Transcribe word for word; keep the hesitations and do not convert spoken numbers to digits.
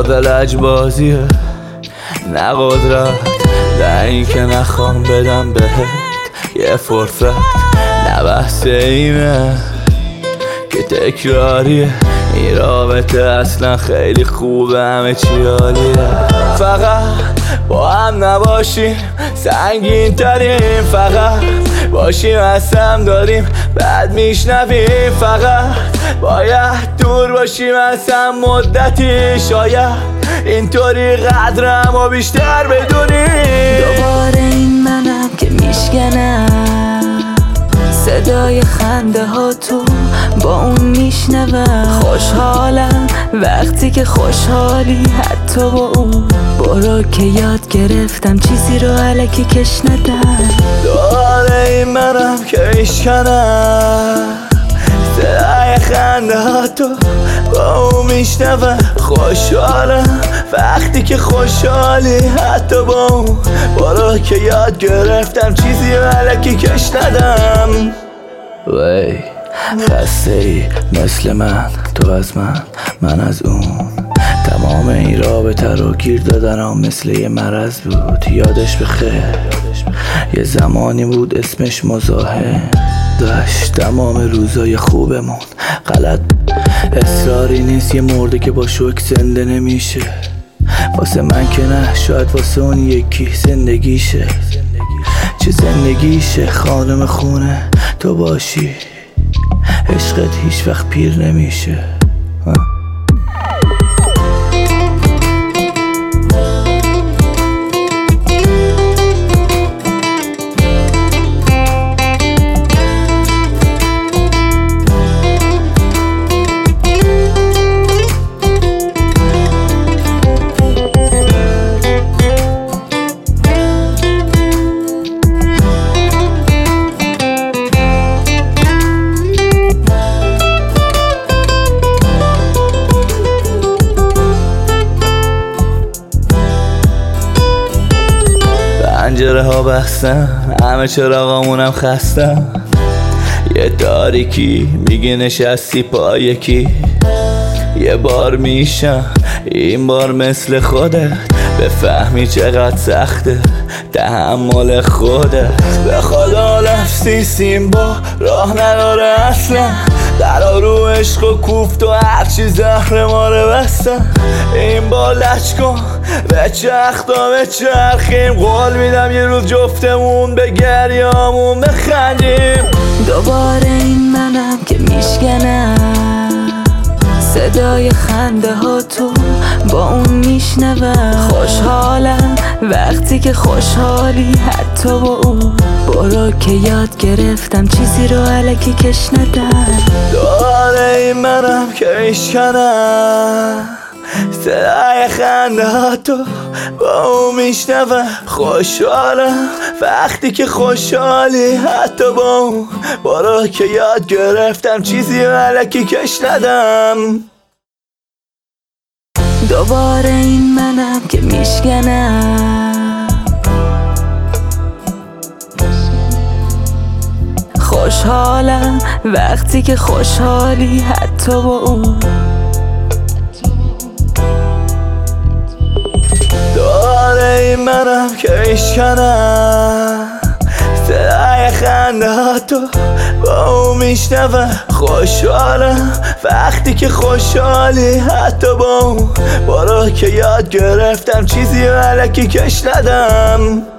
مرد لجبازیه نه قدرت، نه این که نخوام بدم بهت یه فرصت. نه بحث اینه که تکراریه، این رابطه اصلا خیلی خوبه، همه چی عالیه. فقط با هم نباشیم سنگین تریم، فقط باشیم از هم داریم بعد میشنویم. فقط باید دور باشیم از هم مدتی، شاید اینطوری قدرم و بیشتر بدونیم. دوباره این منم که میشکنم صدای خنده ها تو با اون میشنوم. خوشحالم وقتی که خوشحالی حتی با اون. برو که یاد گرفتم چیزی رو الکی کش ندم. دوباره این منم که میشکنم صدای خنده ها تو با اون میشنوم. خوشحالم وقتی که خوشحالی حتی با اون. برو که یاد گرفتم چیزی رو الکی کش ندم. وی خسته ای مثل من، تو از من، من از اون. تمام این رابطه رو گیر دادنم مثل یه مرض بود. یادش بخیر یه زمانی بود اسمش مزاحم داشت تمام روزای خوبمون. غلط اصراری نیست یه مرده که با شوک زنده نمیشه. واسه من که نه، شاید واسه اون یکی زندگیشه. چه زندگیشه خانم خونه تو باشی، عشقت هیچ وقت پیر نمیشه. پنجره ها بستم، همه چراغامونم خستم. یه تاریکی میگه نشستی پا یکی. یه بار میشم این بار مثل خودت، بفهمی چقدر سخته تحمل خودت. به خدا لفظی سیمبا راه نداره اصلا، در رو عشق و کوفت و هرچی زهر ماره بستن. این با لچ کن به چرخ تا به چرخیم، قول میدم یه روز جفتمون به گریامون بخندیم. دوباره این منم که میشکنم صدای خنده ها تو با اون میشنوم. خوشحالم وقتی که خوشحالی حتی با اون. برو که یاد گرفتم چیزی رو الکی کش ندم. دوباره این منم که میشکنم صدای خنده ها تو با اون میشنوم. خوشحالم وقتی که خوشحالی حتی با اون. برو که یاد گرفتم چیزی رو الکی کش ندم. دوباره این منم که میشکنم خوشحالم وقتی که خوشحالی حتی با اون. دوباره این منم که میشکنم صدای خنده ها تو با اون میشنوم. خوشحالم وقتی که خوشحالی حتی با اون. برو که یاد گرفتم چیزی رو الکی کش ندم.